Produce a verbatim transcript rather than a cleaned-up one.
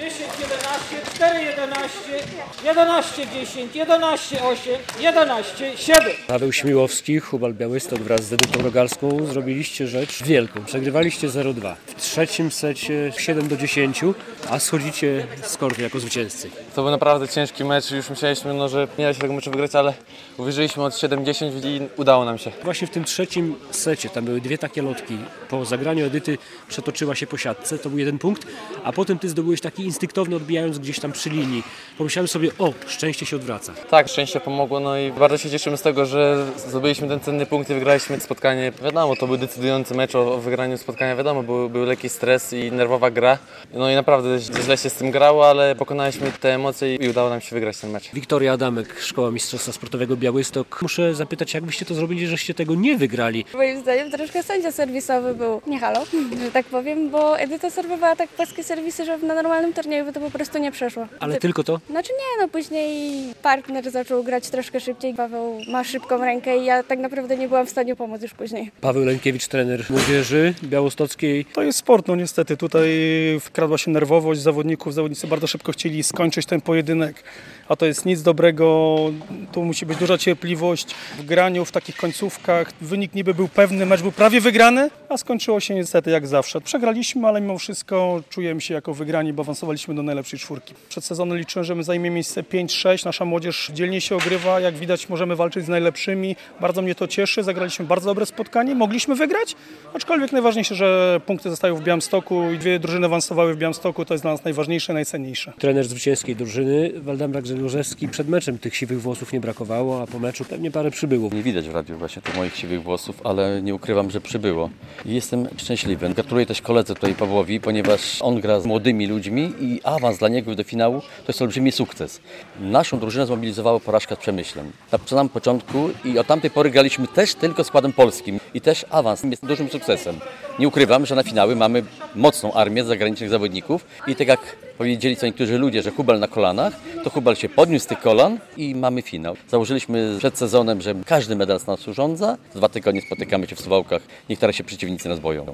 dziesięć jedenaście, cztery jedenaście, jedenaście dziesięć, jedenaście osiem, jedenaście siedem. Paweł Śmiłowski, Hubal Białystok wraz z Edytą Rogalską zrobiliście rzecz wielką. Przegrywaliście zero dwa. W trzecim secie siedem do dziesięciu, a schodzicie z kortu jako zwycięzcy. To był naprawdę ciężki mecz. Już myśleliśmy, no, że nie da się tego meczu wygrać, ale uwierzyliśmy od siedem dziesięć i udało nam się. Właśnie w tym trzecim secie, tam były dwie takie lotki. Po zagraniu Edyty przetoczyła się po siatce, to był jeden punkt, a potem ty zdobyłeś taki instynktowny, odbijając gdzieś tam przy linii. Pomyślałem sobie, o, szczęście się odwraca. Tak, szczęście pomogło, no i bardzo się cieszymy z tego, że zdobyliśmy ten cenny punkt i wygraliśmy spotkanie. Wiadomo, to był decydujący mecz o, o wygraniu spotkania, wiadomo, był, był lekki stres i nerwowa gra. No i naprawdę źle się z tym grało, ale pokonaliśmy te emocje i udało nam się wygrać ten mecz. Wiktoria Adamek, Szkoła Mistrzostwa Sportowego Białystok. Muszę zapytać, jak byście to zrobili, żeście tego nie wygrali? Moim zdaniem troszkę sędzia serwisowy był nie halo, że tak powiem, bo Edyta serwowała tak płaskie serwisy, że na normalnym turnieju by to po prostu nie przeszło. Ale Ty... tylko to? Znaczy nie, no później partner zaczął grać troszkę szybciej, Paweł ma szybką rękę i ja tak naprawdę nie byłam w stanie pomóc już później. Paweł Lękiewicz, trener młodzieży białostockiej. To jest sport, no niestety. Tutaj wkradła się nerwowość zawodników. Zawodnicy bardzo szybko chcieli skończyć ten pojedynek, a to jest nic dobrego. Tu musi być duża cierpliwość w graniu, w takich końcówkach. Wynik niby był pewny, mecz był prawie wygrany, a skończyło się niestety jak zawsze. Przegraliśmy, ale mimo wszystko czujemy się jako wygrani, bo awansowaliśmy do najlepszej czwórki. Przed sezonem liczyłem, że my zajmiemy miejsce pięć sześć. Nasza młodzież dzielnie się ogrywa. Jak widać, możemy walczyć z najlepszymi. Bardzo mnie to cieszy. Zagraliśmy bardzo dobre spotkanie. Mogliśmy wygrać, aczkolwiek najważniejsze, że punkty zostają w Białymstoku i dwie drużyny awansowały w Białymstoku. To jest dla nas najważniejsze, najcenniejsze. Trener zwycięskiej drużyny, Waldemar Grzegorzewski. Przed meczem tych siwych włosów nie brakowało, a po meczu pewnie parę przybyło. Nie widać w radiu właśnie tych moich siwych włosów, ale nie ukrywam, że przybyło. I jestem szczęśliwy. Gratuluję też koledze tutaj Pawłowi, ponieważ on gra z młodymi ludźmi i awans dla niego do finału to jest olbrzymi sukces. Naszą drużynę zmobilizowała porażka z Przemyślem. Na samym początku i od tamtej pory graliśmy też tylko składem polskim i też awans jest dużym sukcesem. Nie ukrywam, że na finały mamy mocną armię zagranicznych zawodników i tak jak powiedzieli co niektórzy ludzie, że Hubal na kolanach, to Hubal się podniósł z tych kolan i mamy finał. Założyliśmy przed sezonem, że każdy medal z nas urządza. Dwa tygodnie spotykamy się w Suwałkach, niektóre się przeciwnicy nas boją.